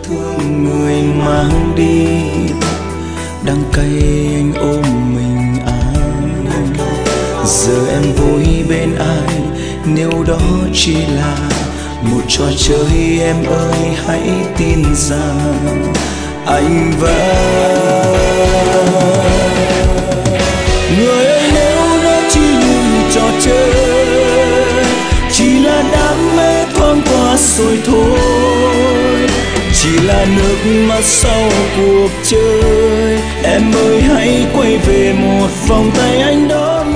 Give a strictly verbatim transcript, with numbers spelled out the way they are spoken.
thương người mang đi, đắng cay anh ôm mình ai. Giờ em vui bên ai nếu đó chỉ là một trò chơi, em ơi hãy tin rằng anh vẫn người ơi. Nếu đó chỉ như trò chơi, chỉ là đam mê thoáng qua rồi thôi, chỉ là nước mắt sau cuộc chơi, em ơi hãy quay về một vòng tay anh đón